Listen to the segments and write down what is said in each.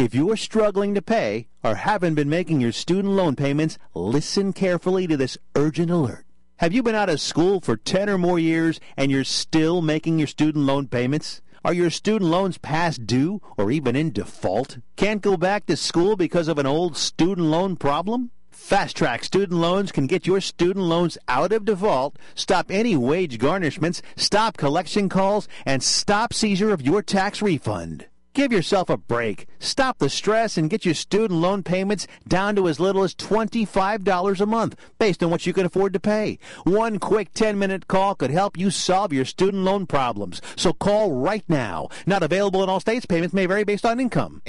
If you're struggling to pay or haven't been making your student loan payments, listen carefully to this urgent alert. Have you been out of school for 10 or more years and you're still making your student loan payments? Are your student loans past due or even in default? Can't go back to school because of an old student loan problem? Fast Track Student Loans can get your student loans out of default, stop any wage garnishments, stop collection calls, and stop seizure of your tax refund. Give yourself a break. Stop the stress and get your student loan payments down to as little as $25 a month based on what you can afford to pay. One quick 10-minute call could help you solve your student loan problems. So call right now. Not available in all states. Payments may vary based on income.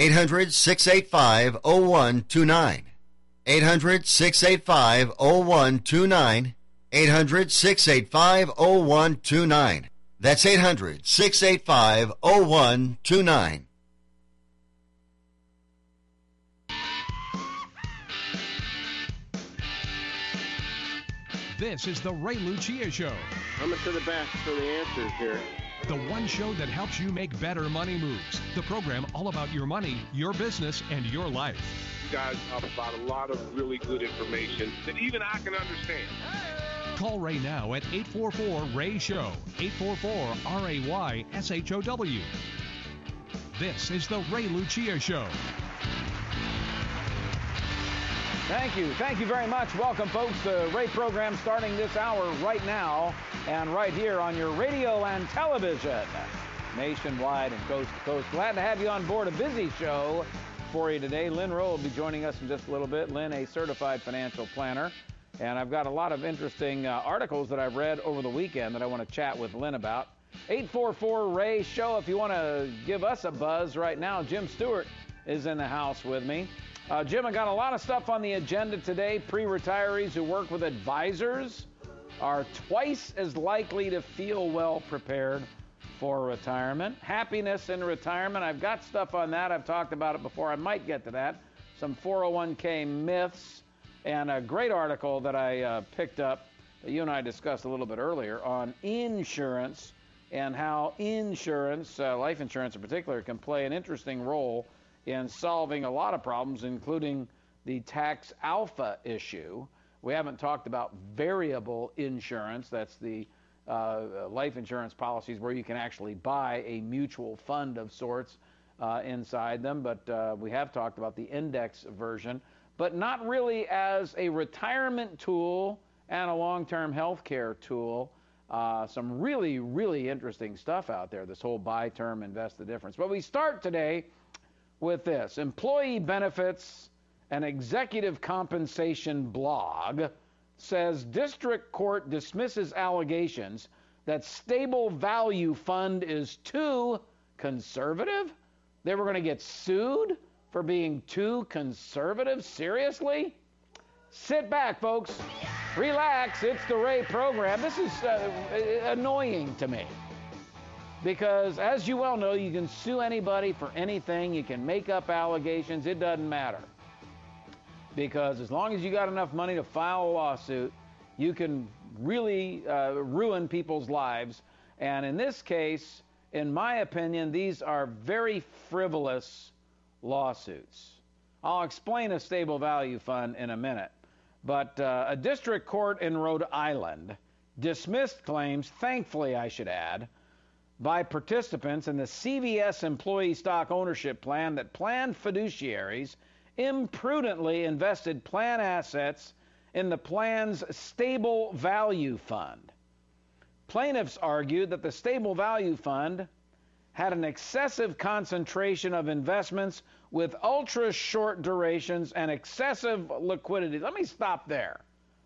800-685-0129. 800-685-0129. 800-685-0129. That's 800-685-0129. This is the Ray Lucia Show. Coming to the best for the answers here. The one show that helps you make better money moves. The program all about your money, your business, and your life. You guys talk about a lot of really good information that even I can understand. Call Ray now at 844-RAY-SHOW, 844-RAY-SHOW. This is the Ray Lucia Show. Thank you. Thank you very much. Welcome, folks. The Ray program starting this hour right now and right here on your radio and television, nationwide and coast to coast. Glad to have you on board. A busy show for you today. Lynn Rowe will be joining us in just a little bit. Lynn, a certified financial planner. And I've got a lot of interesting articles that I've read over the weekend that I want to chat with Lynn about. 844-RAY-SHOW. If you want to give us a buzz right now, Jim Stewart is in the house with me. Jim, I got a lot of stuff on the agenda today. Pre-retirees who work with advisors are twice as likely to feel well prepared for retirement. Happiness in retirement. I've got stuff on that. I've talked about it before. I might get to that. Some 401k myths and a great article that I picked up that you and I discussed a little bit earlier on insurance and how insurance, life insurance in particular, can play an interesting role in solving a lot of problems, including the tax alpha issue. We haven't talked about variable insurance. That's the life insurance policies where you can actually buy a mutual fund of sorts inside them. But we have talked about the index version, but not really as a retirement tool and a long-term health care tool. Some really, really interesting stuff out there, this whole buy term, invest the difference. But we start today with this. Employee Benefits and Executive Compensation blog says district court dismisses allegations that Stable Value Fund is too conservative. They were going to get sued for being too conservative? Seriously? Sit back, folks. Relax. It's the Ray program. This is annoying to me. Because, as you well know, you can sue anybody for anything. You can make up allegations. It doesn't matter. Because as long as you got enough money to file a lawsuit, you can really ruin people's lives. And in this case, in my opinion, these are very frivolous lawsuits. I'll explain a stable value fund in a minute. But a district court in Rhode Island dismissed claims, thankfully I should add, by participants in the CVS employee stock ownership plan that plan fiduciaries imprudently invested plan assets in the plan's Stable Value Fund. Plaintiffs argued that the Stable Value Fund had an excessive concentration of investments with ultra-short durations and excessive liquidity. Let me stop there.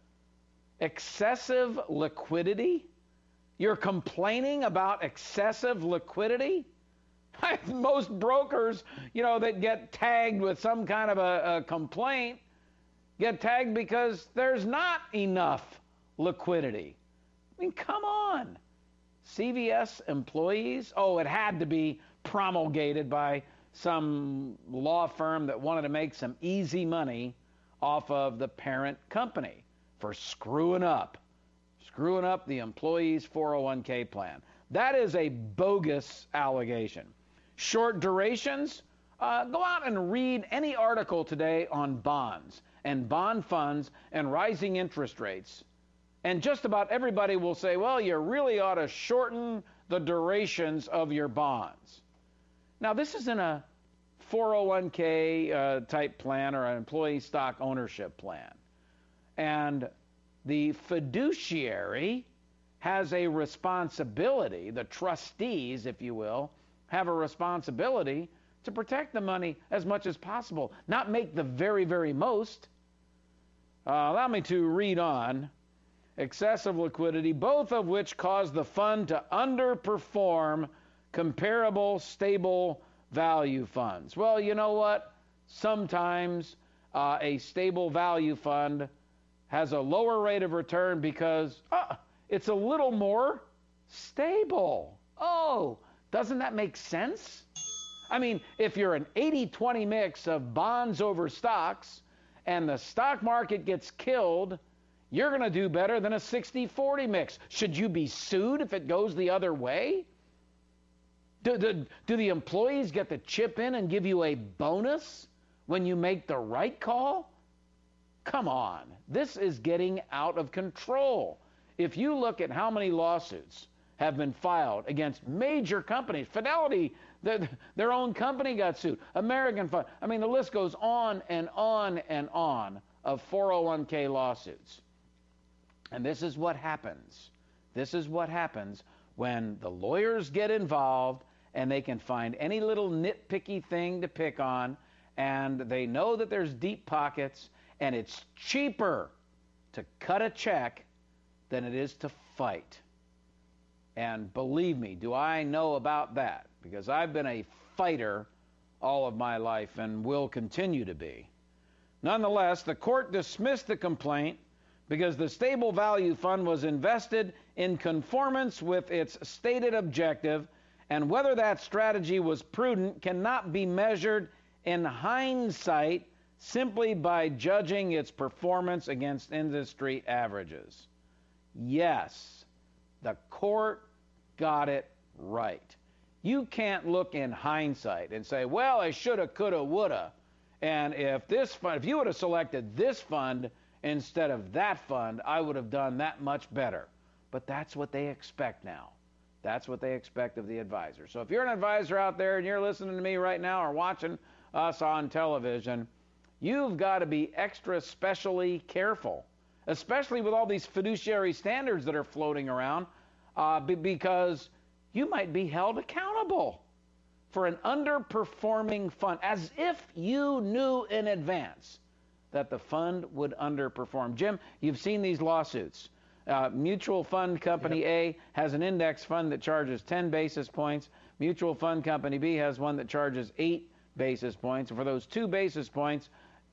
Excessive liquidity? You're complaining about excessive liquidity? Most brokers, that get tagged with some kind of a complaint get tagged because there's not enough liquidity. I mean, come on. CVS employees? Oh, it had to be promulgated by some law firm that wanted to make some easy money off of the parent company for screwing up the employee's 401k plan. That is a bogus allegation. Short durations? Go out and read any article today on bonds and bond funds and rising interest rates. And just about everybody will say, well, you really ought to shorten the durations of your bonds. Now, this isn't a 401k type plan or an employee stock ownership plan. And the fiduciary has a responsibility, the trustees, if you will, have a responsibility to protect the money as much as possible, not make the very, very most. Allow me to read on. Excessive liquidity, both of which cause the fund to underperform comparable stable value funds. Well, you know what? Sometimes a stable value fund has a lower rate of return because it's a little more stable. Oh, doesn't that make sense? I mean, if you're an 80-20 mix of bonds over stocks and the stock market gets killed, you're going to do better than a 60-40 mix. Should you be sued if it goes the other way? Do the employees get to chip in and give you a bonus when you make the right call? Come on. This is getting out of control. If you look at how many lawsuits have been filed against major companies, Fidelity, their own company got sued, American Fund, I mean, the list goes on and on and on of 401k lawsuits. And this is what happens. This is what happens when the lawyers get involved and they can find any little nitpicky thing to pick on, and they know that there's deep pockets, and it's cheaper to cut a check than it is to fight. And believe me, do I know about that? Because I've been a fighter all of my life and will continue to be. Nonetheless, the court dismissed the complaint because the stable value fund was invested in conformance with its stated objective, and whether that strategy was prudent cannot be measured in hindsight simply by judging its performance against industry averages. Yes, the court got it right. You can't look in hindsight and say, well, I shoulda, coulda, woulda, and if you would have selected this fund instead of that fund, I would have done that much better. But that's what they expect now. That's what they expect of the advisor. So if you're an advisor out there and you're listening to me right now or watching us on television, you've got to be extra specially careful, especially with all these fiduciary standards that are floating around, because you might be held accountable for an underperforming fund, as if you knew in advance that the fund would underperform. Jim, you've seen these lawsuits. Mutual Fund Company A has an index fund that charges 10 basis points. Mutual Fund Company B has one that charges 8 basis points. And for those 2 basis points,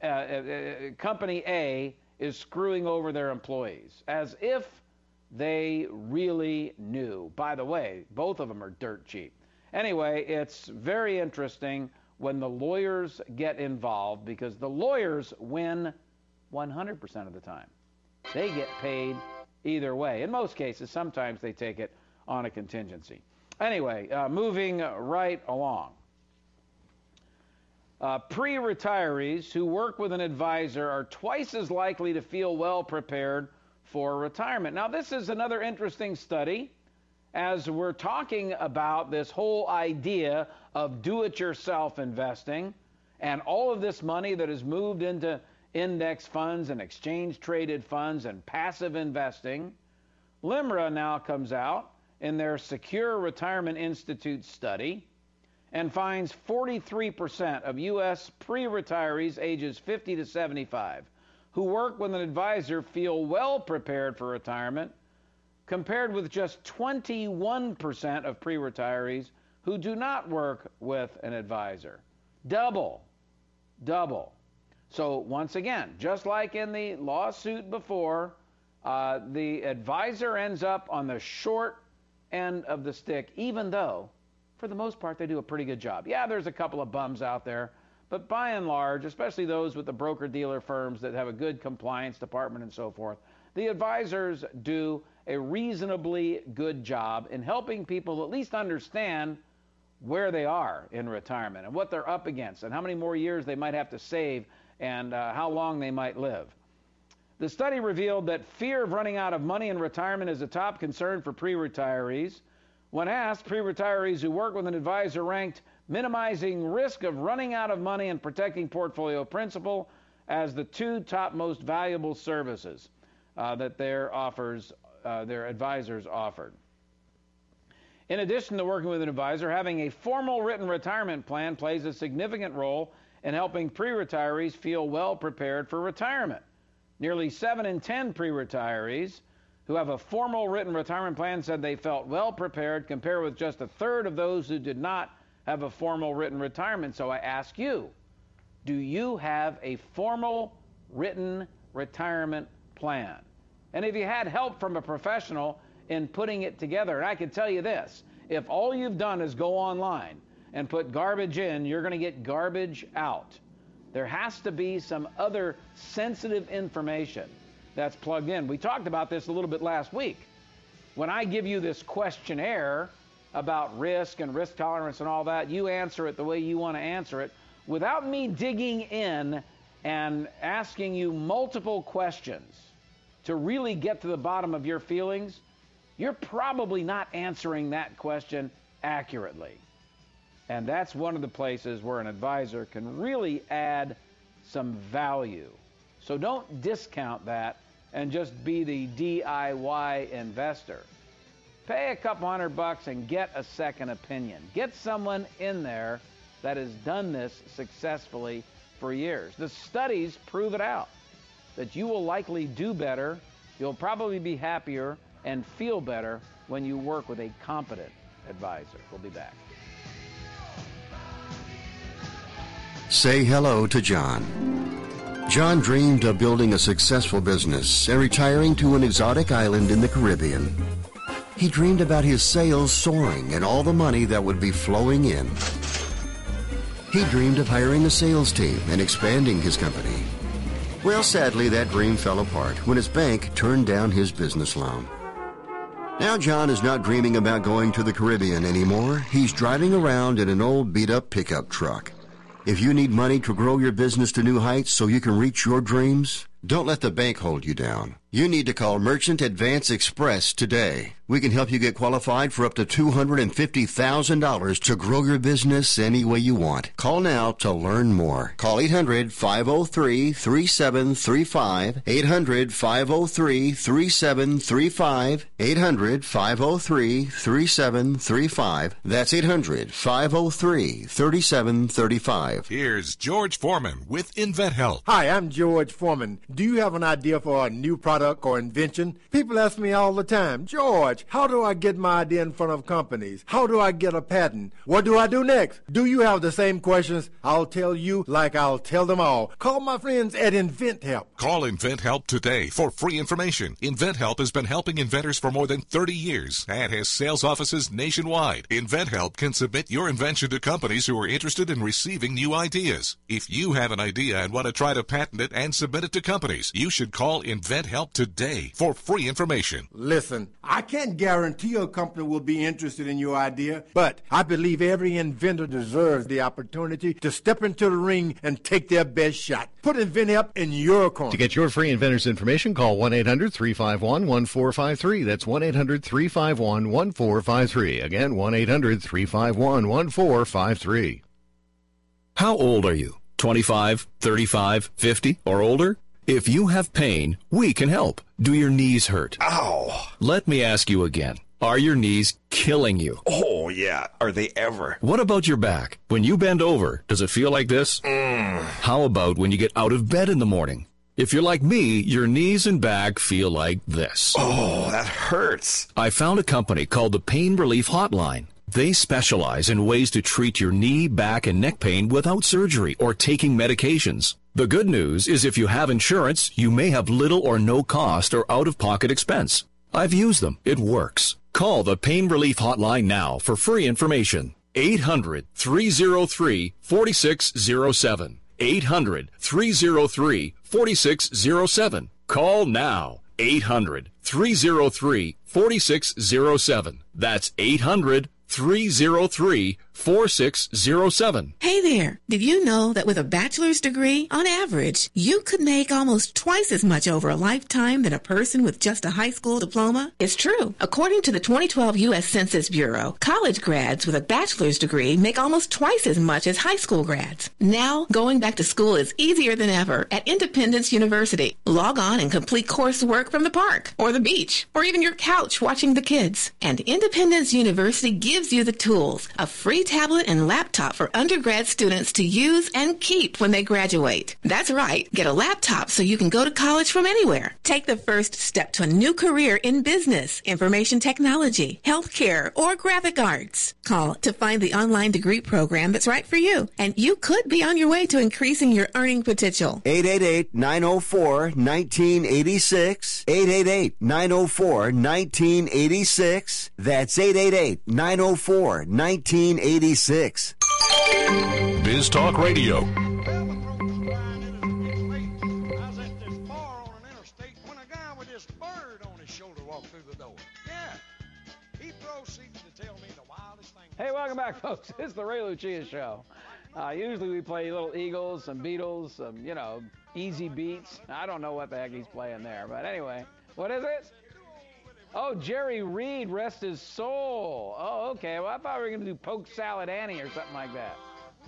Company A is screwing over their employees as if they really knew. By the way, both of them are dirt cheap. Anyway, it's very interesting when the lawyers get involved, because the lawyers win 100% of the time. They get paid either way. In most cases, sometimes they take it on a contingency. Anyway, moving right along. Pre-retirees who work with an advisor are twice as likely to feel well prepared for retirement. Now, this is another interesting study as we're talking about this whole idea of do-it-yourself investing and all of this money that is moved into index funds and exchange-traded funds and passive investing. LIMRA now comes out in their Secure Retirement Institute study and finds 43% of U.S. pre-retirees ages 50 to 75 who work with an advisor feel well prepared for retirement, compared with just 21% of pre-retirees who do not work with an advisor. Double. So once again, just like in the lawsuit before, the advisor ends up on the short end of the stick, even though, for the most part, they do a pretty good job. Yeah, there's a couple of bums out there, but by and large, especially those with the broker-dealer firms that have a good compliance department and so forth, the advisors do a reasonably good job in helping people at least understand where they are in retirement and what they're up against and how many more years they might have to save and how long they might live. The study revealed that fear of running out of money in retirement is a top concern for pre-retirees. When asked, pre-retirees who work with an advisor ranked minimizing risk of running out of money and protecting portfolio principal as the two top most valuable services that their advisors offered. In addition to working with an advisor, having a formal written retirement plan plays a significant role in helping pre-retirees feel well prepared for retirement. Nearly 7 in 10 pre-retirees who have a formal written retirement plan said they felt well prepared, compared with just a third of those who did not have a formal written retirement. So I ask you, do you have a formal written retirement plan? And if you had help from a professional in putting it together, and I can tell you this, if all you've done is go online and put garbage in, you're going to get garbage out. There has to be some other sensitive information that's plugged in. We talked about this a little bit last week. When I give you this questionnaire about risk and risk tolerance and all that, you answer it the way you want to answer it without me digging in and asking you multiple questions to really get to the bottom of your feelings. You're probably not answering that question accurately. And that's one of the places where an advisor can really add some value. So don't discount that and just be the DIY investor. Pay a couple $100 and get a second opinion. Get someone in there that has done this successfully for years. The studies prove it out, that you will likely do better, you'll probably be happier, and feel better when you work with a competent advisor. We'll be back. Say hello to John. John dreamed of building a successful business and retiring to an exotic island in the Caribbean. He dreamed about his sales soaring and all the money that would be flowing in. He dreamed of hiring a sales team and expanding his company. Well, sadly, that dream fell apart when his bank turned down his business loan. Now John is not dreaming about going to the Caribbean anymore. He's driving around in an old beat-up pickup truck. If you need money to grow your business to new heights so you can reach your dreams, don't let the bank hold you down. You need to call Merchant Advance Express today. We can help you get qualified for up to $250,000 to grow your business any way you want. Call now to learn more. Call 800-503-3735, 800-503-3735, 800-503-3735. That's 800-503-3735. Here's George Foreman with InventHelp. Hi, I'm George Foreman. Do you have an idea for a new product or invention? People ask me all the time, George, how do I get my idea in front of companies? How do I get a patent? What do I do next? Do you have the same questions? I'll tell you like I'll tell them all. Call my friends at InventHelp. Call InventHelp today for free information. InventHelp has been helping inventors for more than 30 years and has sales offices nationwide. InventHelp can submit your invention to companies who are interested in receiving new ideas. If you have an idea and want to try to patent it and submit it to companies, you should call InventHelp today for free information. Listen, I can't guarantee a company will be interested in your idea, but I believe every inventor deserves the opportunity to step into the ring and take their best shot. Put InventHelp in your corner. To get your free inventor's information, call 1-800-351-1453. That's 1-800-351-1453. Again, 1-800-351-1453. How old are you? 25, 35, 50, or older? If you have pain, we can help. Do your knees hurt? Ow! Let me ask you again. Are your knees killing you? Oh, yeah. Are they ever? What about your back? When you bend over, does it feel like this? How about when you get out of bed in the morning? If you're like me, your knees and back feel like this. Oh, that hurts. I found a company called the Pain Relief Hotline. They specialize in ways to treat your knee, back, and neck pain without surgery or taking medications. The good news is if you have insurance, you may have little or no cost or out-of-pocket expense. I've used them. It works. Call the Pain Relief Hotline now for free information. 800-303-4607. 800-303-4607. Call now. 800-303-4607. That's 800-303-4607. 888-904-4607. Hey there. Did you know that with a bachelor's degree, on average, you could make almost twice as much over a lifetime than a person with just a high school diploma? It's true. According to the 2012 U.S. Census Bureau, college grads with a bachelor's degree make almost twice as much as high school grads. Now, going back to school is easier than ever at Independence University. Log on and complete coursework from the park, or the beach, or even your couch watching the kids. And Independence University gives you the tools, a free tablet and laptop for undergrad students to use and keep when they graduate. That's right, get a laptop so you can go to college from anywhere. Take the first step to a new career in business, information technology, healthcare, or graphic arts. Call to find the online degree program that's right for you, and you could be on your way to increasing your earning potential. 888-904-1986. 888-904-1986. That's 888-904-1986. Biz Talk Radio. Hey, welcome back, folks. It's the Ray Lucia Show. Usually we play little Eagles, some Beatles, some, easy beats. I don't know what the heck he's playing there, but anyway. What is it? Oh, Jerry Reed, rest his soul. Oh, okay. Well, I thought we were going to do Poke Salad Annie or something like that.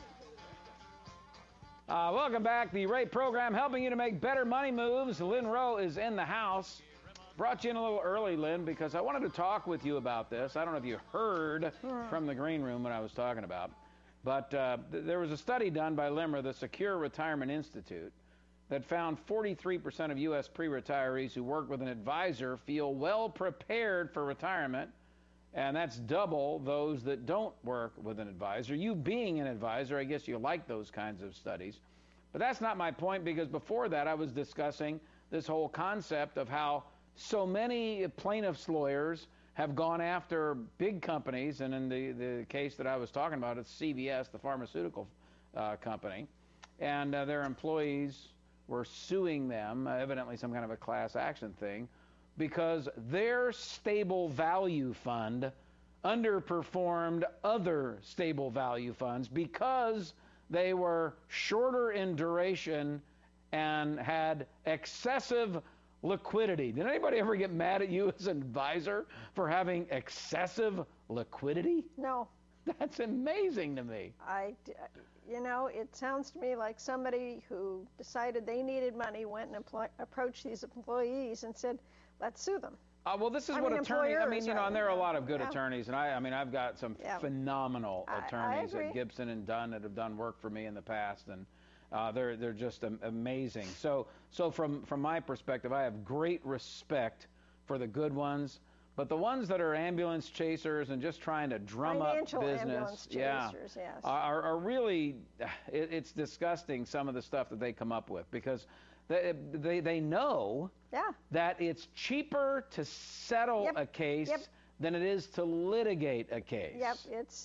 Welcome back. The Ray program helping you to make better money moves. Lynn Rowe is in the house. Brought you in a little early, Lynn, because I wanted to talk with you about this. I don't know if you heard from the green room what I was talking about, but there was a study done by LIMRA, the Secure Retirement Institute, that found 43% of U.S. pre-retirees who work with an advisor feel well prepared for retirement, and that's double those that don't work with an advisor. You being an advisor, I guess you like those kinds of studies. But that's not my point, because before that I was discussing this whole concept of how so many plaintiffs' lawyers have gone after big companies, and in the case that I was talking about, it's CVS, the pharmaceutical company, and their employees were suing them, evidently some kind of a class action thing, because their stable value fund underperformed other stable value funds because they were shorter in duration and had excessive liquidity. Did anybody ever get mad at you as an advisor for having excessive liquidity? No. That's amazing to me. It sounds to me like somebody who decided they needed money went and approached these employees and said, let's sue them. Well, this is what attorneys, and there are a lot of good attorneys, and I've got some phenomenal attorneys at Gibson and Dunn that have done work for me in the past, and they're just amazing. So from my perspective, I have great respect for the good ones, but the ones that are ambulance chasers and just trying to drum up business, are really, it's disgusting, some of the stuff that they come up with, because they know that it's cheaper to settle a case than it is to litigate a case. Yep, it's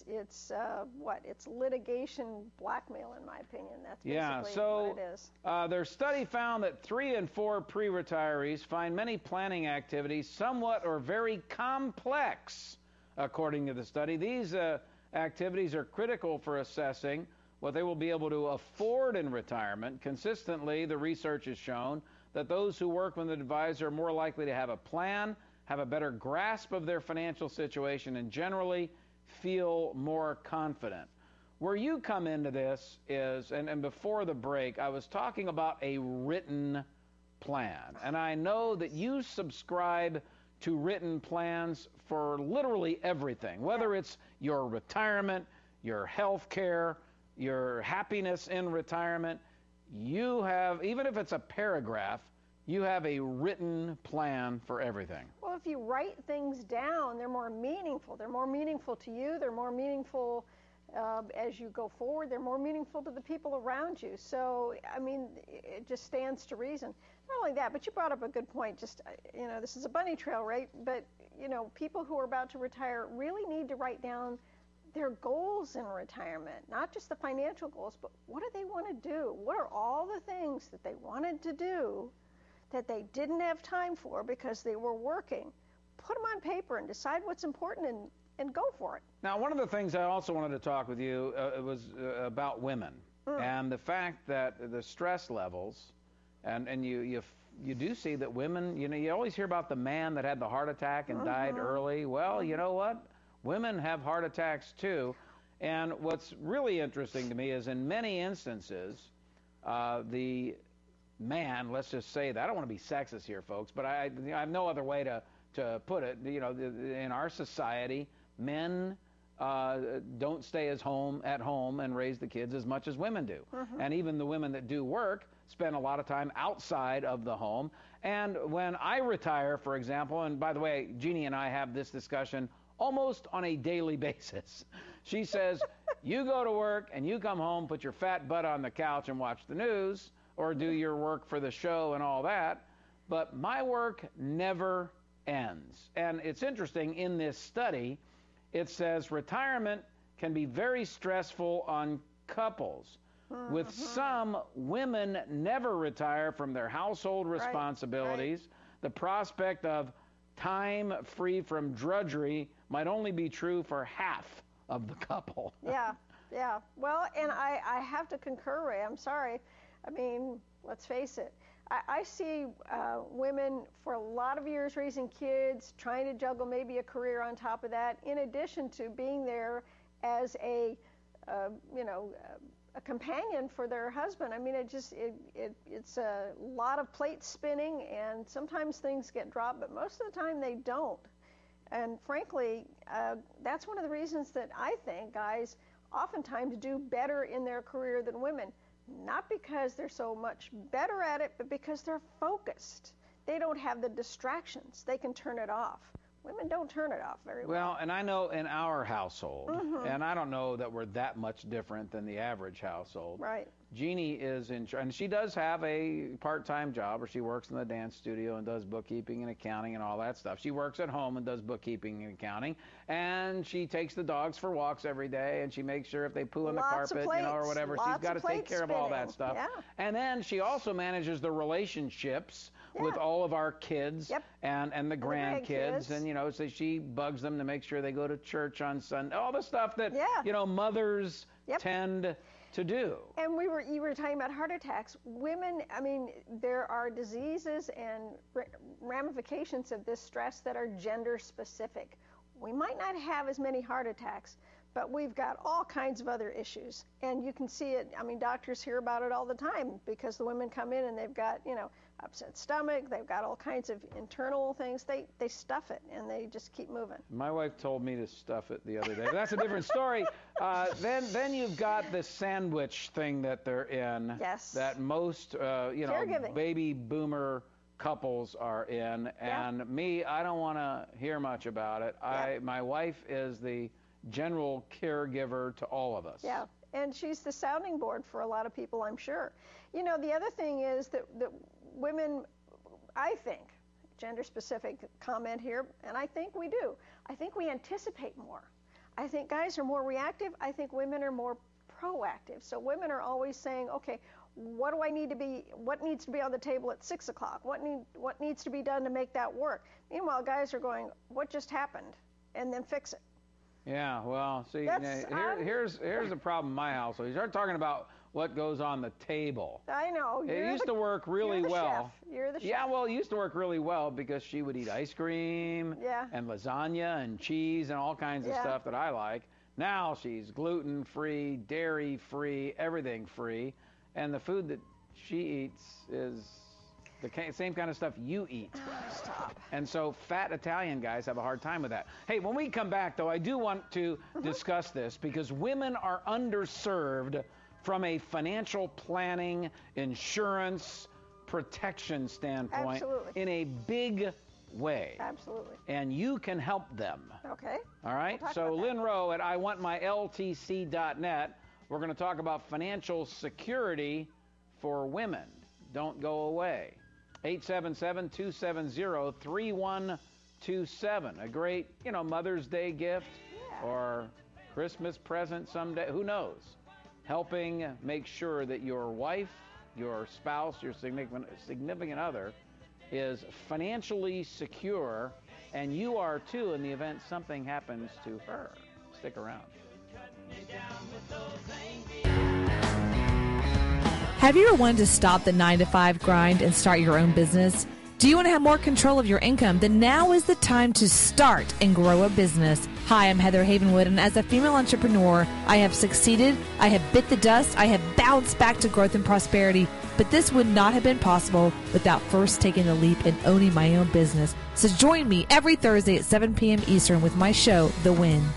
litigation blackmail, in my opinion. That's basically what it is. Their study found that 3 in 4 pre-retirees find many planning activities somewhat or very complex, according to the study. These activities are critical for assessing what they will be able to afford in retirement. Consistently, the research has shown that those who work with an advisor are more likely to have a plan, have a better grasp of their financial situation, and generally feel more confident. Where you come into this is, and before the break, I was talking about a written plan. And I know that you subscribe to written plans for literally everything, whether it's your retirement, your health care, your happiness in retirement. You have, even if it's a paragraph, you have a written plan for everything. Well, if you write things down, they're more meaningful. They're more meaningful to you. They're more meaningful as you go forward. They're more meaningful to the people around you. So, it just stands to reason. Not only that, but you brought up a good point. Just, this is a bunny trail, right? But, people who are about to retire really need to write down their goals in retirement, not just the financial goals, but what do they want to do? What are all the things that they wanted to do that they didn't have time for because they were working? Put them on paper and decide what's important and go for it. Now, one of the things I also wanted to talk with you was about women and the fact that the stress levels, and you do see that women, you always hear about the man that had the heart attack and died early. Well, you know what? Women have heart attacks too. And what's really interesting to me is in many instances, the man, let's just say that, I don't want to be sexist here, folks, but I have no other way to put it. In our society, men don't stay at home and raise the kids as much as women do. And even the women that do work spend a lot of time outside of the home. And when I retire, for example, and by the way, Jeannie and I have this discussion almost on a daily basis. She says, you go to work and you come home, put your fat butt on the couch and watch the news or do your work for the show and all that. But my work never ends. And it's interesting, in this study, it says retirement can be very stressful on couples. With some, women never retire from their household responsibilities. Right. The prospect of time free from drudgery might only be true for half of the couple. Yeah. Well, and I have to concur, Ray. I'm sorry. I mean, let's face it. I see women for a lot of years raising kids, trying to juggle maybe a career on top of that, in addition to being there as a companion for their husband. I mean, it's a lot of plate spinning, and sometimes things get dropped, but most of the time they don't. And frankly, that's one of the reasons that I think guys oftentimes do better in their career than women. Not because they're so much better at it, but because they're focused. They don't have the distractions. They can turn it off. Women don't turn it off very well. Well, and I know in our household, and I don't know that we're that much different than the average household. Right. Jeannie is in charge, and she does have a part-time job where she works in the dance studio and does bookkeeping and accounting and all that stuff. She works at home and does bookkeeping and accounting, and she takes the dogs for walks every day, and she makes sure if they poo on the carpet, or whatever, she's got to take care of all that stuff. Yeah. And then she also manages the relationships with all of our kids and the grandkids, and so she bugs them to make sure they go to church on Sunday, all the stuff that mothers tend to do. And you were talking about heart attacks. Women, I mean, there are diseases and ramifications of this stress that are gender specific. We might not have as many heart attacks, but we've got all kinds of other issues. And you can see it, I mean, doctors hear about it all the time because the women come in and they've got, upset stomach, they've got all kinds of internal things. They stuff it and they just keep moving. My wife told me to stuff it the other day, but that's a different story. Then you've got the sandwich thing that they're in. Yes. That most, baby boomer couples are in. And me, I don't want to hear much about it. My wife is the general caregiver to all of us. Yeah. And she's the sounding board for a lot of people, I'm sure. The other thing is that women, I think, gender-specific comment here, and I think we do. I think we anticipate more. I think guys are more reactive. I think women are more proactive. So women are always saying, okay, what needs to be on the table at 6 o'clock? What needs to be done to make that work? Meanwhile, guys are going, what just happened? And then fix it. Yeah, well, see, here's the problem in my household. You start talking about what goes on the table. I know. It used to work really well. You're the chef. Yeah, well, it used to work really well because she would eat ice cream and lasagna and cheese and all kinds of stuff that I like. Now she's gluten-free, dairy-free, everything free, and the food that she eats is the same kind of stuff you eat. Stop. And so fat Italian guys have a hard time with that. Hey, when we come back, though, I do want to discuss this because women are underserved from a financial planning, insurance, protection standpoint in a big way. Absolutely. And you can help them. Okay. All right? So Lynn Rowe at iwantmyltc.net, we're going to talk about financial security for women. Don't go away. 877-270-3127. A great, Mother's Day gift or Christmas present someday. Who knows? Helping make sure that your wife, your spouse, your significant other is financially secure and you are too in the event something happens to her. Stick around. Have you ever wanted to stop the 9-to-5 grind and start your own business? Do you want to have more control of your income? Then now is the time to start and grow a business. Hi, I'm Heather Havenwood, and as a female entrepreneur, I have succeeded, I have bit the dust, I have bounced back to growth and prosperity, but this would not have been possible without first taking the leap and owning my own business. So join me every Thursday at 7 p.m. Eastern with my show, The Win.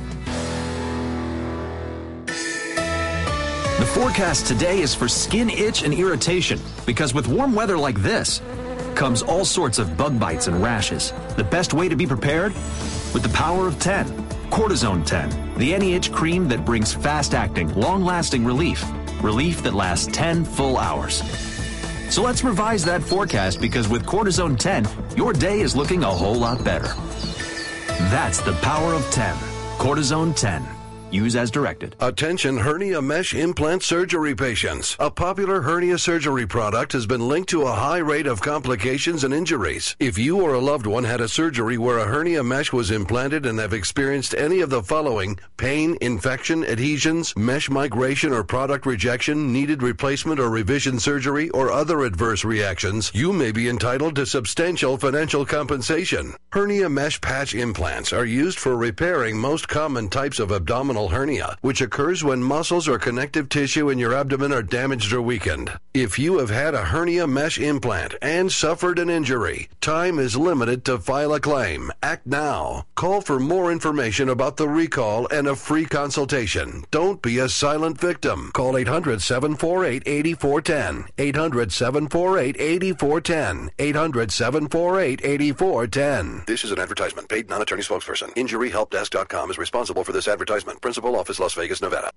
The forecast today is for skin itch and irritation, because with warm weather like this comes all sorts of bug bites and rashes. The best way to be prepared? With the power of 10. Cortisone 10, the anti-itch cream that brings fast-acting, long-lasting relief. Relief that lasts 10 full hours. So let's revise that forecast, because with Cortisone 10, your day is looking a whole lot better. That's the power of 10. Cortisone 10. Use as directed. Attention hernia mesh implant surgery patients. A popular hernia surgery product has been linked to a high rate of complications and injuries. If you or a loved one had a surgery where a hernia mesh was implanted and have experienced any of the following: pain, infection, adhesions, mesh migration or product rejection, needed replacement or revision surgery, or other adverse reactions, you may be entitled to substantial financial compensation. Hernia mesh patch implants are used for repairing most common types of abdominal hernia, which occurs when muscles or connective tissue in your abdomen are damaged or weakened. If you have had a hernia mesh implant and suffered an injury, time is limited to file a claim. Act now. Call for more information about the recall and a free consultation. Don't be a silent victim. Call 800-748-8410. 800-748-8410. 800-748-8410. This is an advertisement. Paid non-attorney spokesperson. InjuryHelpDesk.com is responsible for this advertisement. Principal office, Las Vegas, Nevada.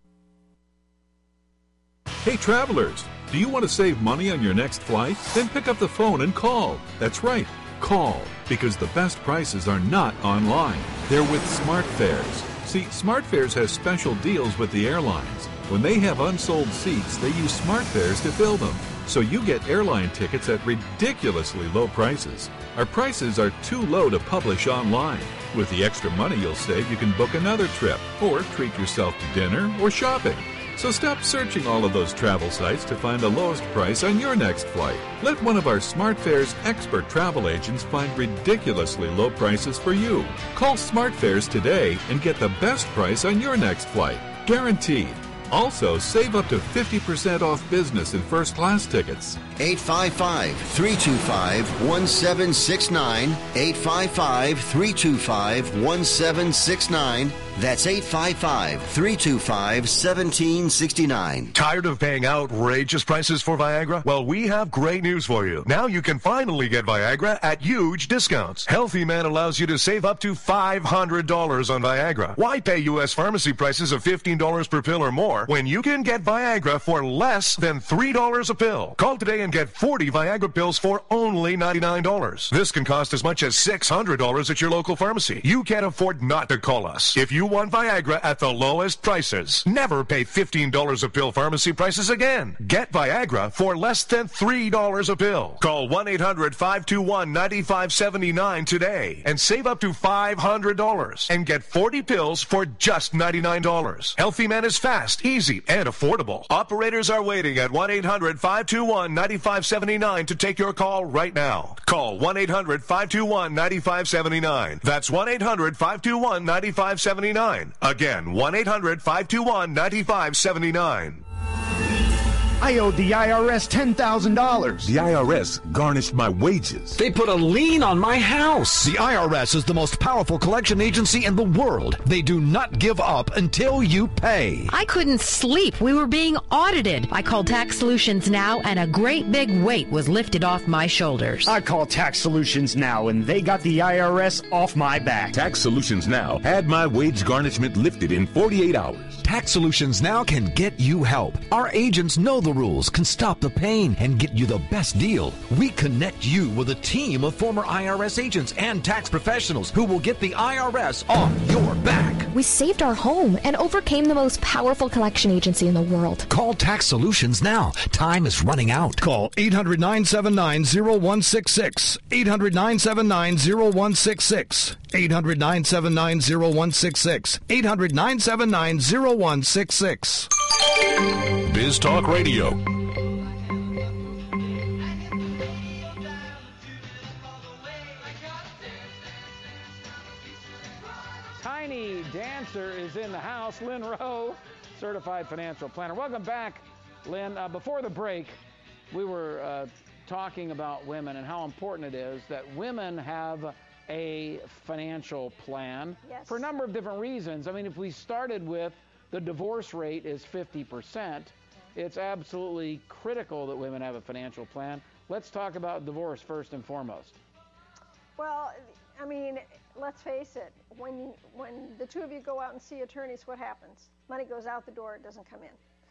Hey travelers, do you want to save money on your next flight? Then pick up the phone and call. That's right, call, because the best prices are not online. They're with SmartFares. See, SmartFares has special deals with the airlines. When they have unsold seats, they use SmartFares to fill them. So you get airline tickets at ridiculously low prices. Our prices are too low to publish online. With the extra money you'll save, you can book another trip, or treat yourself to dinner or shopping. So stop searching all of those travel sites to find the lowest price on your next flight. Let one of our SmartFares expert travel agents find ridiculously low prices for you. Call SmartFares today and get the best price on your next flight. Guaranteed. Also, save up to 50% off business and first-class tickets. 855-325-1769. 855-325-1769. That's 855-325-1769. Tired of paying outrageous prices for Viagra? Well, we have great news for you. Now you can finally get Viagra at huge discounts. Healthy Man allows you to save up to $500 on Viagra. Why pay U.S. pharmacy prices of $15 per pill or more when you can get Viagra for less than $3 a pill? Call today and get 40 Viagra pills for only $99. This can cost as much as $600 at your local pharmacy. You can't afford not to call us. If you want Viagra at the lowest prices, never pay $15 a pill pharmacy prices again. Get Viagra for less than $3 a pill. Call 1-800-521-9579 today and save up to $500 and get 40 pills for just $99. Healthy Man is fast, easy, and affordable. Operators are waiting at 1-800-521-9579 to take your call right now. Call 1-800-521-9579. That's 1-800-521-9579. Again, 1-800-521-9579. I owed the IRS $10,000. The IRS garnished my wages. They put a lien on my house. The IRS is the most powerful collection agency in the world. They do not give up until you pay. I couldn't sleep. We were being audited. I called Tax Solutions Now, and a great big weight was lifted off my shoulders. I called Tax Solutions Now, and they got the IRS off my back. Tax Solutions Now had my wage garnishment lifted in 48 hours. Tax Solutions Now can get you help. Our agents know the rules, can stop the pain, and get you the best deal. We connect you with a team of former IRS agents and tax professionals who will get the IRS off your back. we saved our home and overcame the most powerful collection agency in the world. Call Tax Solutions now. Time is running out. Call 800-979-0166. 800-979-0166. 800-979-0166. 800-979-0166. Biz Talk Radio. Tiny Dancer is in the house. Lynn Rowe, certified financial planner. Welcome back, Lynn. Before the break, we were talking about women and how important it is that women have a financial plan for a number of different reasons. I mean, if we started with the divorce rate is 50%, it's absolutely critical that women have a financial plan. Let's talk about divorce first and foremost. Well, I mean, let's face it, when the two of you go out and see attorneys, what happens? Money goes out the door, it doesn't come in.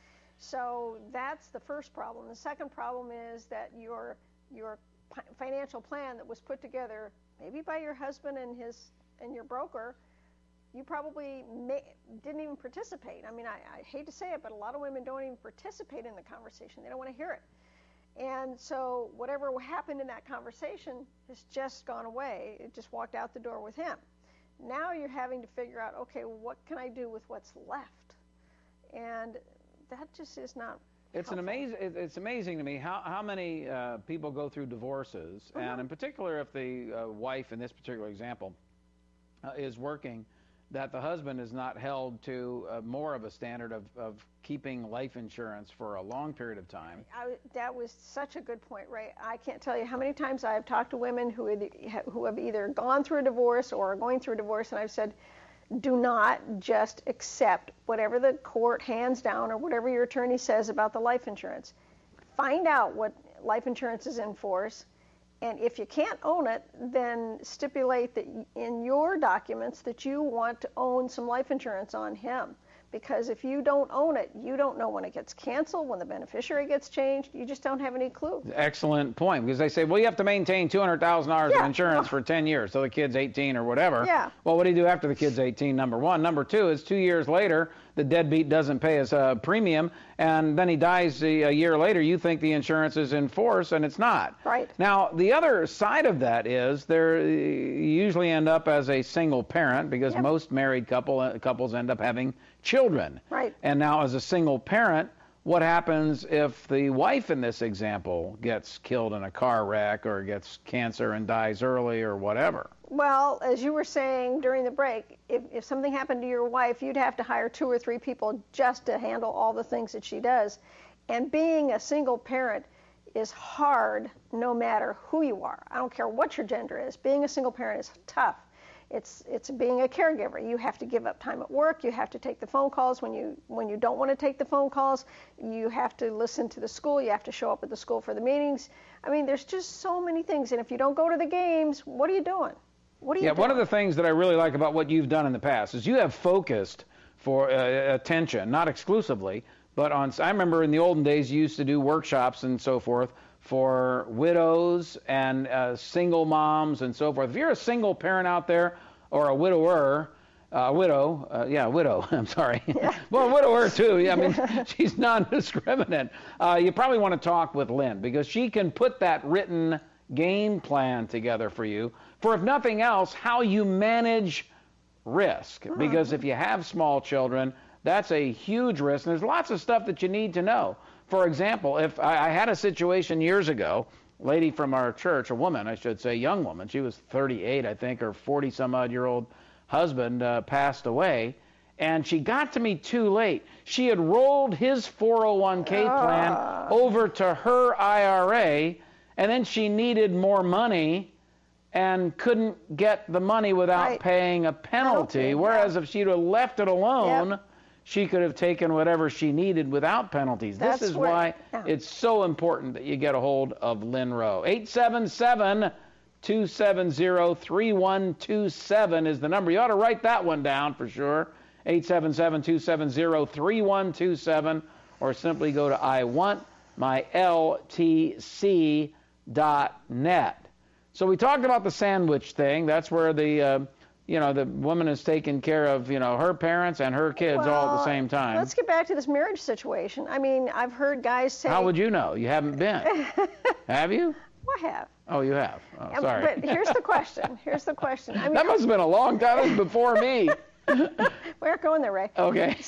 So that's the first problem. The second problem is that your financial plan that was put together, maybe by your husband and your broker, you probably didn't even participate. I mean, I hate to say it, but a lot of women don't even participate in the conversation. They don't want to hear it. And so whatever happened in that conversation has just gone away. It just walked out the door with him. Now you're having to figure out, okay, what can I do with what's left? And that just is not helpful. It's amazing to me how many people go through divorces, and in particular if the wife in this particular example is working, that the husband is not held to more of a standard of keeping life insurance for a long period of time. That was such a good point, Ray. I can't tell you how many times I've talked to women who have either gone through a divorce or are going through a divorce, and I've said, do not just accept whatever the court hands down or whatever your attorney says about the life insurance. Find out what life insurance is in force. And if you can't own it, then stipulate that in your documents that you want to own some life insurance on him. Because if you don't own it, you don't know when it gets canceled, when the beneficiary gets changed. You just don't have any clue. Excellent point, because they say, well, you have to maintain $200,000 of insurance for 10 years, so the kid's 18 or whatever. Yeah. Well, what do you do after the kid's 18, number one? Number two is 2 years later, the deadbeat doesn't pay his premium, and then he dies a year later. You think the insurance is in force, and it's not. Right. Now, the other side of that is you usually end up as a single parent, because most married couples end up having children. Right. And now as a single parent, what happens if the wife in this example gets killed in a car wreck or gets cancer and dies early or whatever? Well, as you were saying during the break, if something happened to your wife, you'd have to hire 2 or 3 people just to handle all the things that she does. And being a single parent is hard no matter who you are. I don't care what your gender is. Being a single parent is tough. It's being a caregiver. You have to give up time at work. You have to take the phone calls when you don't want to take the phone calls. You have to listen to the school. You have to show up at the school for the meetings. I mean, there's just so many things. And if you don't go to the games, what are you doing? What are you doing? One of the things that I really like about what you've done in the past is you have focused for attention, not exclusively, but I remember in the olden days you used to do workshops and so forth for widows and single moms and so forth. If you're a single parent out there or a widower, widow, I'm sorry. Yeah. Well, widower too. I mean, she's non-discriminate. You probably want to talk with Lynn, because she can put that written game plan together for you for, if nothing else, how you manage risk. Because if you have small children, that's a huge risk. And there's lots of stuff that you need to know. For example, if I had a situation years ago, a lady from our church, a woman, I should say, young woman, she was 38, I think, her 40-some-odd-year-old husband passed away, and she got to me too late. She had rolled his 401k plan over to her IRA, and then she needed more money and couldn't get the money without paying a penalty, whereas if she'd have left it alone, she could have taken whatever she needed without penalties. This is why it's so important that you get a hold of Lynn Rowe. 877-270-3127 is the number. You ought to write that one down for sure. 877-270-3127, or simply go to iwantmyltc.net. So we talked about the sandwich thing. That's where the the woman is taking care of, her parents and her kids all at the same time. Let's get back to this marriage situation. I mean, I've heard guys say... How would you know? You haven't been. Have you? I have. Oh, you have. Oh, sorry. But here's the question. I mean, that must have been a long time. That was before me. We aren't going there, Ray. Okay.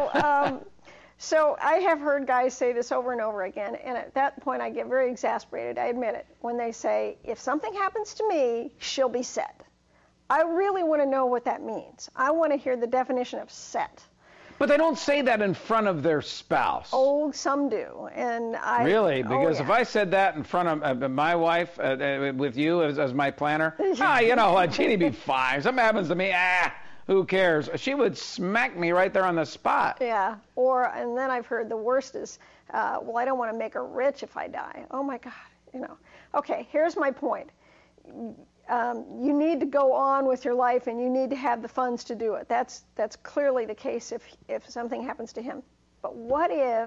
So I have heard guys say this over and over again, and at that point I get very exasperated, I admit it, when they say, if something happens to me, she'll be set. I really want to know what that means. I want to hear the definition of set. But they don't say that in front of their spouse. Oh, some do. And Really? Because if I said that in front of my wife, with you as my planner, you know what, Jeannie be fine. Something happens to me, who cares? She would smack me right there on the spot. Yeah. And then I've heard the worst is, well, I don't want to make her rich if I die. Oh my God. Okay, here's my point. You need to go on with your life, and you need to have the funds to do it. That's clearly the case if something happens to him. But what if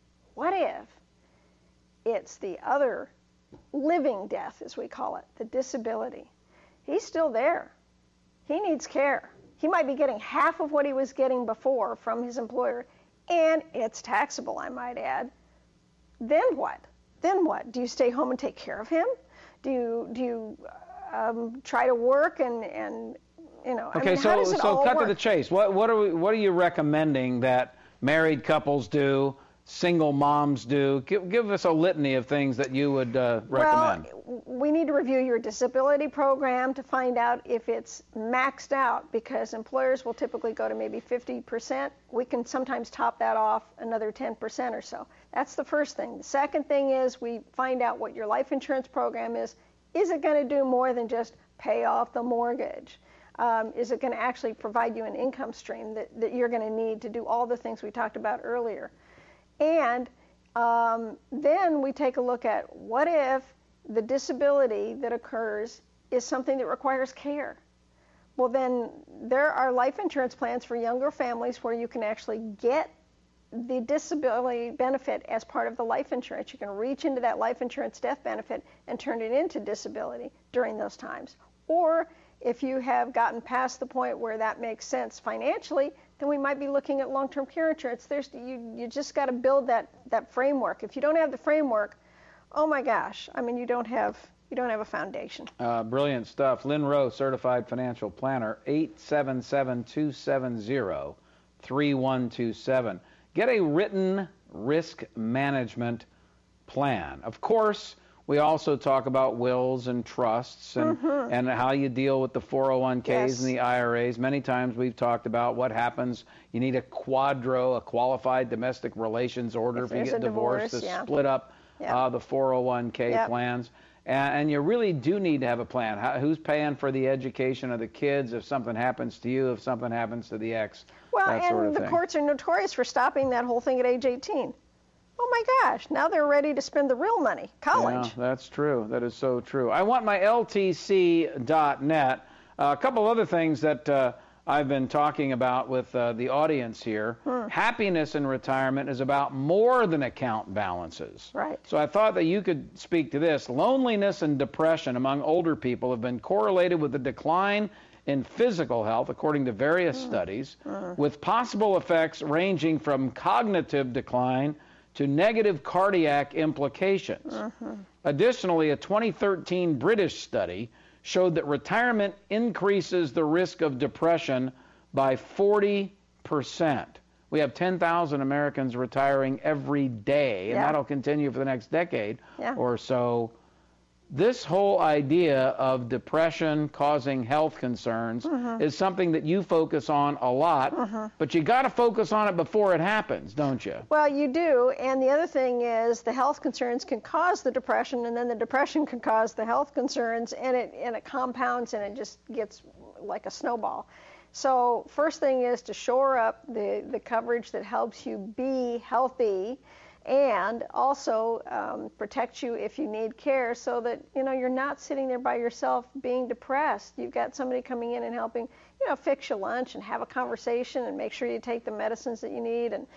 it's the other living death, as we call it, the disability? He's still there. He needs care. He might be getting half of what he was getting before from his employer, and it's taxable, I might add. Then what? Do you stay home and take care of him? Do you try to work and Okay, how does it all cut work? to the chase. What are you recommending that married couples do, single moms do? Give us a litany of things that you would recommend. Well, we need to review your disability program to find out if it's maxed out, because employers will typically go to maybe 50%. We can sometimes top that off another 10% or so. That's the first thing. The second thing is we find out what your life insurance program is. Is it going to do more than just pay off the mortgage? Is it going to actually provide you an income stream that you're going to need to do all the things we talked about earlier? And then we take a look at what if the disability that occurs is something that requires care. Well, then there are life insurance plans for younger families where you can actually get the disability benefit as part of the life insurance. You can reach into that life insurance death benefit and turn it into disability during those times. Or if you have gotten past the point where that makes sense financially, then we might be looking at long-term care insurance. You just got to build that framework. If you don't have the framework, oh my gosh, I mean, you don't have a foundation. Brilliant stuff. Lynn Rowe, Certified Financial Planner, 877-270-3127. Get a written risk management plan. Of course, we also talk about wills and trusts and how you deal with the 401ks and the IRAs. Many times we've talked about what happens. You need a quadro, a qualified domestic relations order if you get divorced to split up the 401k plans. And you really do need to have a plan. Who's paying for the education of the kids if something happens to you, if something happens to the ex, that sort of thing. The courts are notorious for stopping that whole thing at age 18. Oh my gosh, now they're ready to spend the real money, college. Yeah, that's true. That is so true. I want my LTC.net. A couple other things that I've been talking about with the audience here. Happiness in retirement is about more than account balances. Right. So I thought that you could speak to this. Loneliness and depression among older people have been correlated with the decline in physical health, according to various studies, with possible effects ranging from cognitive decline to negative cardiac implications. Additionally, a 2013 British study showed that retirement increases the risk of depression by 40%. We have 10,000 Americans retiring every day, and that'll continue for the next decade or so. This whole idea of depression causing health concerns is something that you focus on a lot, but you got to focus on it before it happens, don't you? Well, you do, and the other thing is the health concerns can cause the depression, and then the depression can cause the health concerns, and it compounds, and it just gets like a snowball. So first thing is to shore up the coverage that helps you be healthy, and also protect you if you need care, so that you're not sitting there by yourself being depressed. You've got somebody coming in and helping fix your lunch and have a conversation and make sure you take the medicines that you need, and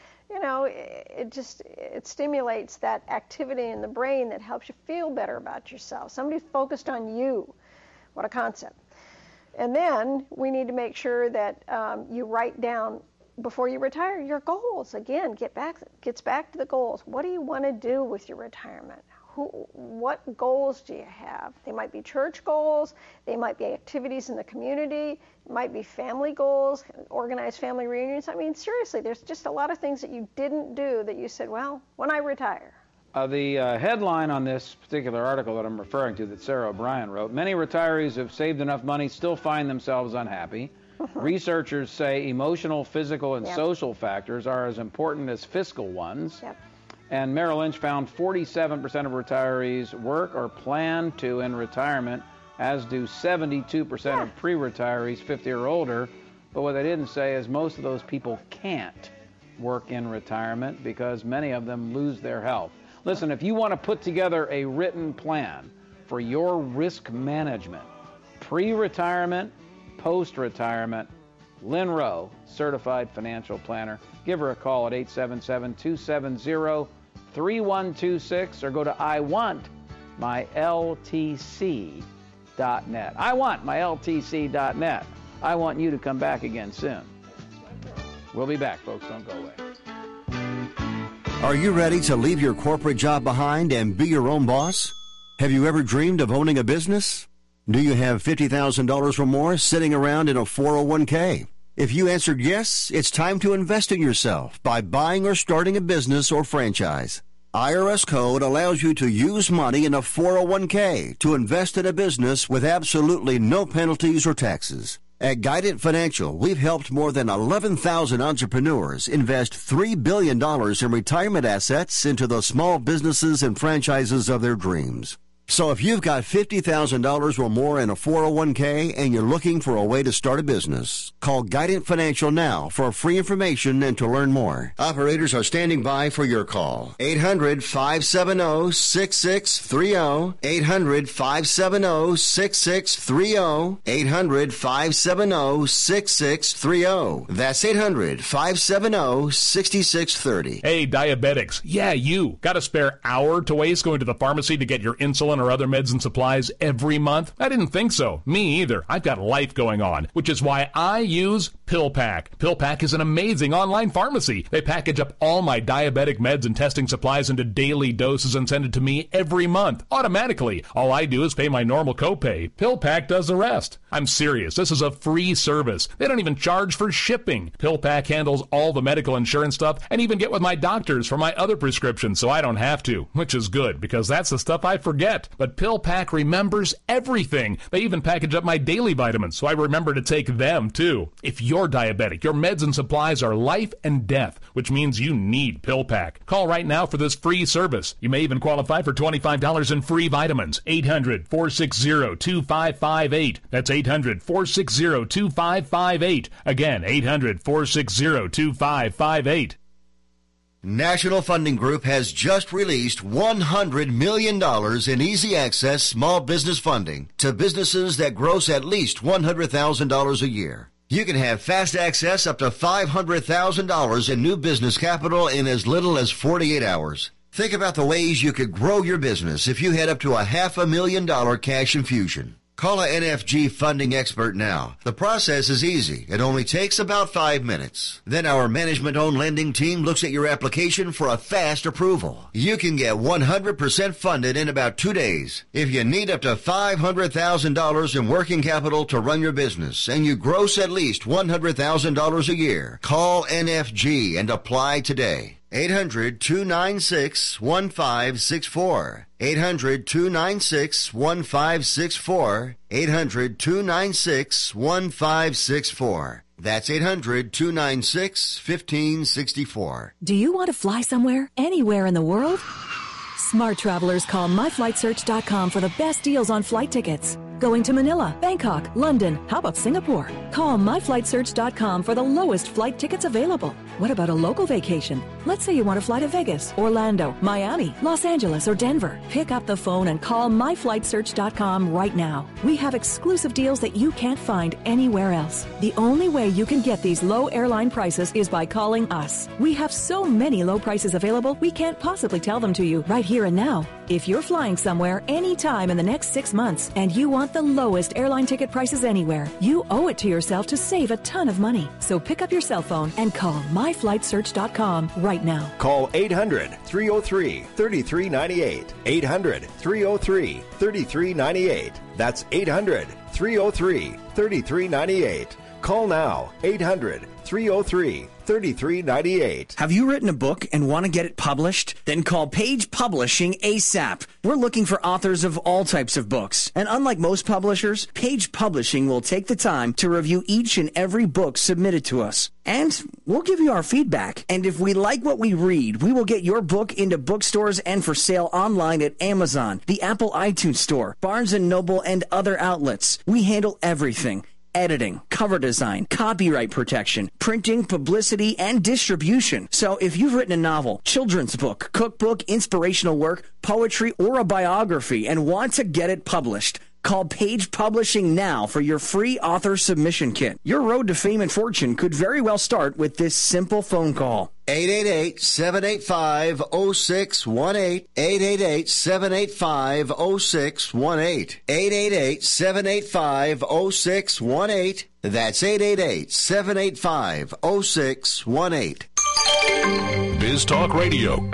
it stimulates that activity in the brain that helps you feel better about yourself. Somebody focused on you. What a concept. And then we need to make sure that you write down before you retire your goals. Again, gets back to the goals. What do you want to do with your retirement? What goals do you have? They might be church goals. They might be activities in the community. It might be family goals, organized family reunions. I mean, seriously, there's just a lot of things that you didn't do that you said, well, when I retire. The headline on this particular article that I'm referring to that Sarah O'Brien wrote, many retirees who have saved enough money still find themselves unhappy. Researchers say emotional, physical, and social factors are as important as fiscal ones. And Merrill Lynch found 47% of retirees work or plan to in retirement, as do 72% of pre-retirees 50 or older. But what they didn't say is most of those people can't work in retirement because many of them lose their health. Listen, if you want to put together a written plan for your risk management, pre-retirement, post-retirement, Lynn Rowe, certified financial planner. Give her a call at 877-270-3126 or go to iwantmyltc.net. iwantmyltc.net. I want you to come back again soon. We'll be back, folks. Don't go away. Are you ready to leave your corporate job behind and be your own boss? Have you ever dreamed of owning a business? Do you have $50,000 or more sitting around in a 401k? If you answered yes, it's time to invest in yourself by buying or starting a business or franchise. IRS code allows you to use money in a 401k to invest in a business with absolutely no penalties or taxes. At Guidant Financial, we've helped more than 11,000 entrepreneurs invest $3 billion in retirement assets into the small businesses and franchises of their dreams. So if you've got $50,000 or more in a 401k and you're looking for a way to start a business, call Guidant Financial now for free information and to learn more. Operators are standing by for your call. 800-570-6630. 800-570-6630. 800-570-6630. That's 800-570-6630. Hey, diabetics. Yeah, you. Got a spare hour to waste going to the pharmacy to get your insulin or other meds and supplies every month? I didn't think so. Me either. I've got life going on, which is why I use PillPack. PillPack is an amazing online pharmacy. They package up all my diabetic meds and testing supplies into daily doses and send it to me every month, automatically. All I do is pay my normal copay. PillPack does the rest. I'm serious. This is a free service. They don't even charge for shipping. PillPack handles all the medical insurance stuff and even get with my doctors for my other prescriptions so I don't have to, which is good because that's the stuff I forget. But PillPack remembers everything. They even package up my daily vitamins so I remember to take them too. If you're diabetic, your meds and supplies are life and death, which means you need PillPack. Call right now for this free service. You may even qualify for $25 in free vitamins. 800-460-2558. That's 800-460-2558. Again, 800-460-2558. National Funding Group has just released $100 million in easy access small business funding to businesses that gross at least $100,000 a year. You can have fast access up to $500,000 in new business capital in as little as 48 hours. Think about the ways you could grow your business if you had up to $500,000 cash infusion. Call a NFG funding expert now. The process is easy. It only takes about 5 minutes. Then our management-owned lending team looks at your application for a fast approval. You can get 100% funded in about 2 days. If you need up to $500,000 in working capital to run your business and you gross at least $100,000 a year, call NFG and apply today. 800-296-1564. 800-296-1564. 800-296-1564. That's 800-296-1564. Do you want to fly somewhere, anywhere in the world? Smart travelers call myflightsearch.com for the best deals on flight tickets. Going to Manila, Bangkok, London, how about Singapore? Call myflightsearch.com for the lowest flight tickets available. What about a local vacation? Let's say you want to fly to Vegas, Orlando, Miami, Los Angeles, or Denver. Pick up the phone and call myflightsearch.com right now. We have exclusive deals that you can't find anywhere else. The only way you can get these low airline prices is by calling us. We have so many low prices available, we can't possibly tell them to you right here and now. If you're flying somewhere anytime in the next 6 months and you want the lowest airline ticket prices anywhere, you owe it to yourself to save a ton of money. So pick up your cell phone and call myflightsearch.com right now. Call 800-303-3398. 800-303-3398. That's 800-303-3398. Call now. 800-303-3398. Have you written a book and want to get it published? Then call Page Publishing ASAP. We're looking for authors of all types of books. And unlike most publishers, Page Publishing will take the time to review each and every book submitted to us. And we'll give you our feedback. And if we like what we read, we will get your book into bookstores and for sale online at Amazon, the Apple iTunes Store, Barnes & Noble, and other outlets. We handle everything. Editing, cover design, copyright protection, printing, publicity, and distribution. So if you've written a novel, children's book, cookbook, inspirational work, poetry, or a biography and want to get it published, call Page Publishing now for your free author submission kit. Your road to fame and fortune could very well start with this simple phone call. 888-785-0618. 888-785-0618. 888-785-0618. That's 888-785-0618. Biz Talk Radio.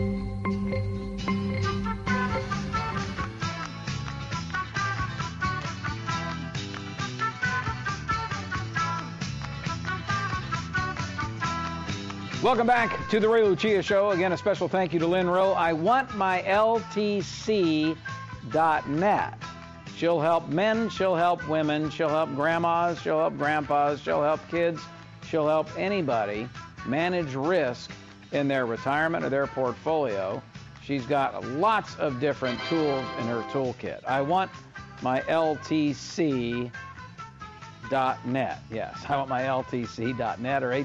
Welcome back to the Ray Lucia Show. Again, a special thank you to Lynn Rowe. I want my LTC.net. She'll help men, she'll help women, she'll help grandmas, she'll help grandpas, she'll help kids, she'll help anybody manage risk in their retirement or their portfolio. She's got lots of different tools in her toolkit. I want my LTC.net. Yes, I want my LTC.net or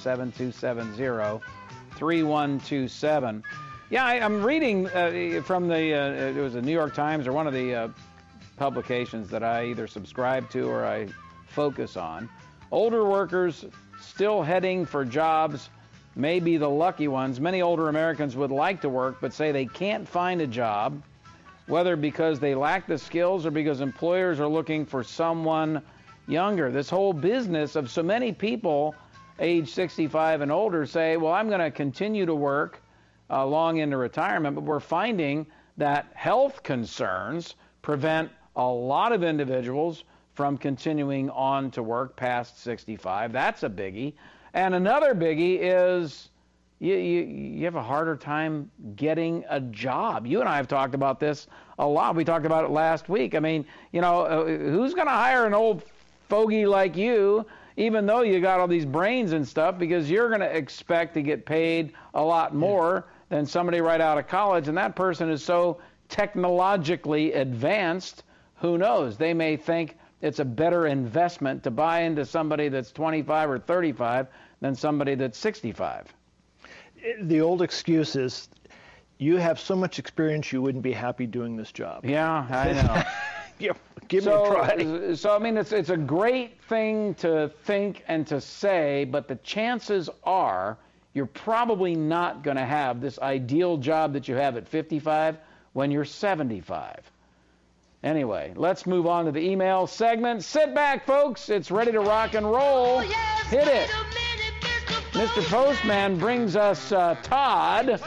877-270-3127. Yeah, I'm reading from the, it was the New York Times or one of the publications that I either subscribe to or I focus on. Older workers still heading for jobs may be the lucky ones. Many older Americans would like to work but say they can't find a job, whether because they lack the skills or because employers are looking for someone younger. This whole business of so many people age 65 and older say, well, I'm going to continue to work long into retirement, but we're finding that health concerns prevent a lot of individuals from continuing on to work past 65. That's a biggie. And another biggie is you have a harder time getting a job. You and I have talked about this a lot. We talked about it last week. I mean, you know, who's going to hire an old fogey like you, even though you got all these brains and stuff, because you're going to expect to get paid a lot more than somebody right out of college, and that person is so technologically advanced, who knows? They may think it's a better investment to buy into somebody that's 25 or 35 than somebody that's 65. The old excuse is, you have so much experience you wouldn't be happy doing this job. Yeah, I know. Give me a try. So, I mean, it's a great thing to think and to say, but the chances are you're probably not going to have this ideal job that you have at 55 when you're 75. Anyway, let's move on to the email segment. Sit back, folks. It's ready to rock and roll. Hit it. Mr. Postman brings us Todd.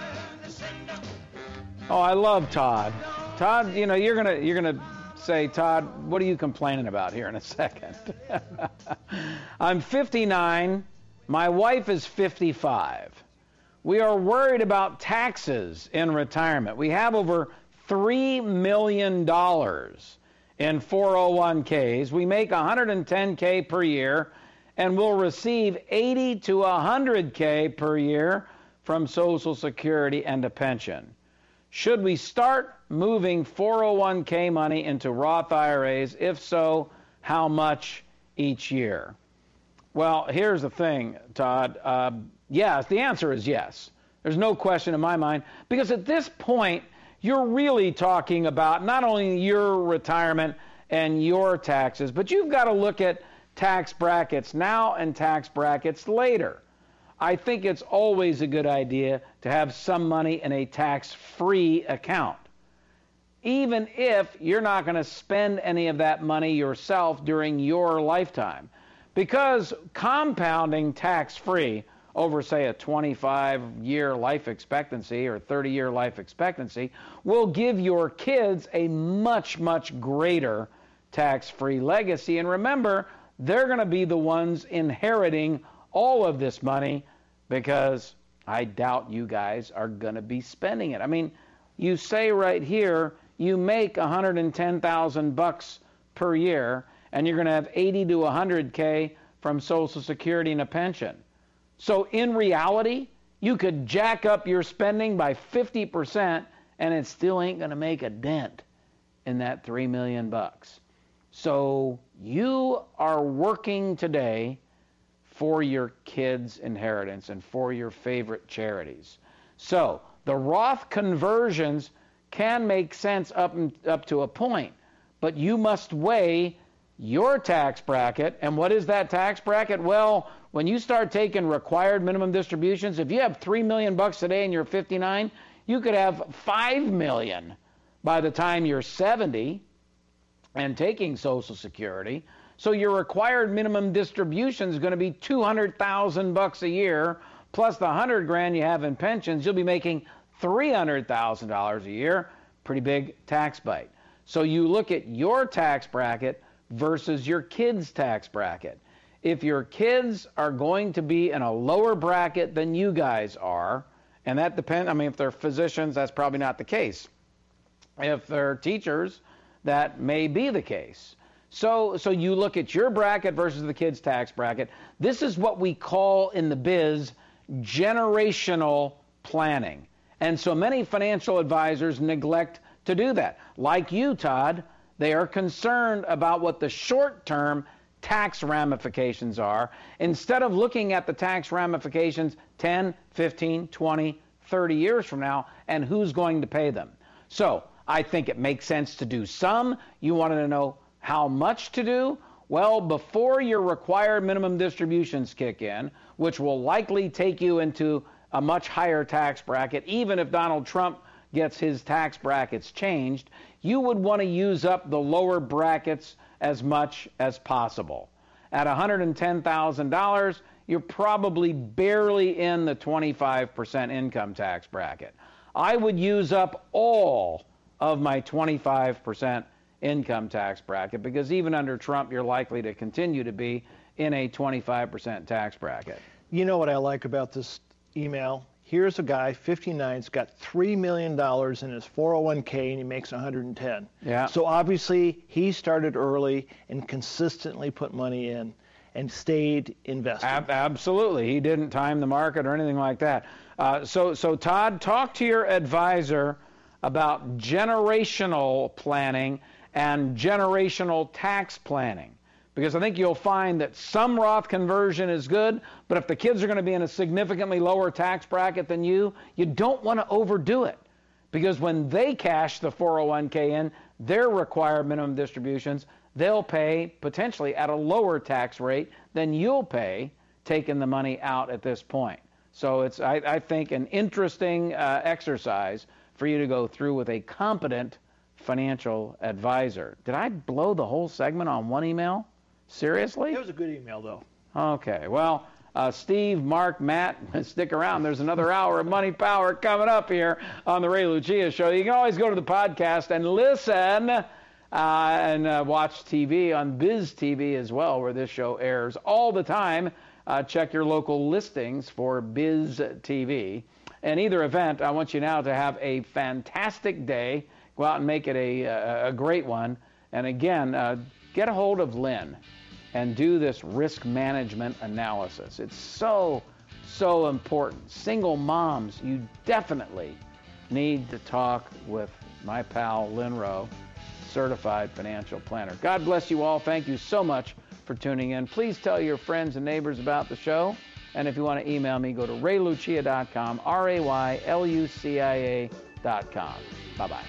Oh, I love Todd. Todd, you know, you're gonna say, Todd, what are you complaining about here in a second? I'm 59. My wife is 55. We are worried about taxes in retirement. We have over $3 million in 401ks. We make $110K per year, and we'll receive $80 to $100K per year from Social Security and a pension. Should we start moving 401k money into Roth IRAs? If so, how much each year? Well, here's the thing, Todd. Yes, the answer is yes. There's no question in my mind, because at this point, you're really talking about not only your retirement and your taxes, but you've got to look at tax brackets now and tax brackets later. I think it's always a good idea to have some money in a tax-free account, even if you're not going to spend any of that money yourself during your lifetime. Because compounding tax-free over, say, a 25-year life expectancy or 30-year life expectancy will give your kids a much, much greater tax-free legacy. And remember, they're going to be the ones inheriting all of this money, because I doubt you guys are going to be spending it. I mean, you say right here you make $110,000 per year, and you're going to have 80 to 100K from Social Security and a pension. So in reality, you could jack up your spending by 50%, and it still ain't going to make a dent in that $3 million. So you are working today for your kids' inheritance and for your favorite charities. So the Roth conversions can make sense up to a point, but you must weigh your tax bracket. And what is that tax bracket? Well, when you start taking required minimum distributions, if you have $3 million today and you're 59, you could have $5 million by the time you're 70 and taking Social Security. So your required minimum distribution is going to be $200,000 a year, plus the $100,000 you have in pensions. You'll be making $300,000 a year. Pretty big tax bite. So you look at your tax bracket versus your kids' tax bracket. If your kids are going to be in a lower bracket than you guys are, and that depends, I mean, if they're physicians, that's probably not the case. If they're teachers, that may be the case. So you look at your bracket versus the kids' tax bracket. This is what we call in the biz generational planning. And so many financial advisors neglect to do that. Like you, Todd, they are concerned about what the short-term tax ramifications are instead of looking at the tax ramifications 10, 15, 20, 30 years from now and who's going to pay them. So I think it makes sense to do some. You wanted to know how much to do? Well, before your required minimum distributions kick in, which will likely take you into a much higher tax bracket, even if Donald Trump gets his tax brackets changed, you would want to use up the lower brackets as much as possible. At $110,000, you're probably barely in the 25% income tax bracket. I would use up all of my 25% income tax bracket, because even under Trump, you're likely to continue to be in a 25% tax bracket. You know what I like about this email? Here's a guy, 59, has got $3 million in his 401k, and he makes 110. Yeah. So obviously, he started early and consistently put money in and stayed invested. Absolutely. He didn't time the market or anything like that. So Todd, talk to your advisor about generational planning and generational tax planning, because I think you'll find that some Roth conversion is good, but if the kids are going to be in a significantly lower tax bracket than you don't want to overdo it, because when they cash the 401k in, their required minimum distributions, they'll pay potentially at a lower tax rate than you'll pay taking the money out at this point. So it's, I think, an interesting exercise for you to go through with a competent financial advisor. Did I blow the whole segment on one email? Seriously? It was a good email, though. Okay. Well, Steve, Mark, Matt, stick around. There's another hour of Money Power coming up here on the Ray Lucia Show. You can always go to the podcast and listen and watch TV on Biz TV as well, where this show airs all the time. Check your local listings for Biz TV. In either event, I want you now to have a fantastic day. Go out and make it a great one. And again, get a hold of Lynn and do this risk management analysis. It's so important. Single moms, you definitely need to talk with my pal Lynn Rowe, certified financial planner. God bless you all. Thank you so much for for tuning in. Please tell your friends and neighbors about the show. And if you want to email me, go to raylucia.com, RAYLUCIA.com. Bye-bye.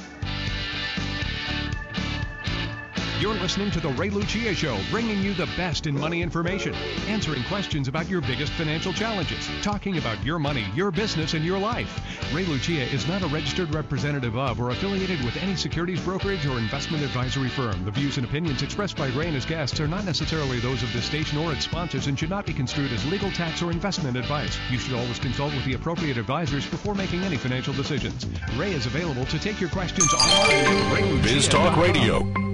You're listening to The Ray Lucia Show, bringing you the best in money information, answering questions about your biggest financial challenges, talking about your money, your business, and your life. Ray Lucia is not a registered representative of or affiliated with any securities brokerage or investment advisory firm. The views and opinions expressed by Ray and his guests are not necessarily those of this station or its sponsors and should not be construed as legal, tax, or investment advice. You should always consult with the appropriate advisors before making any financial decisions. Ray is available to take your questions online at RayLucia.com. Biz Talk Radio.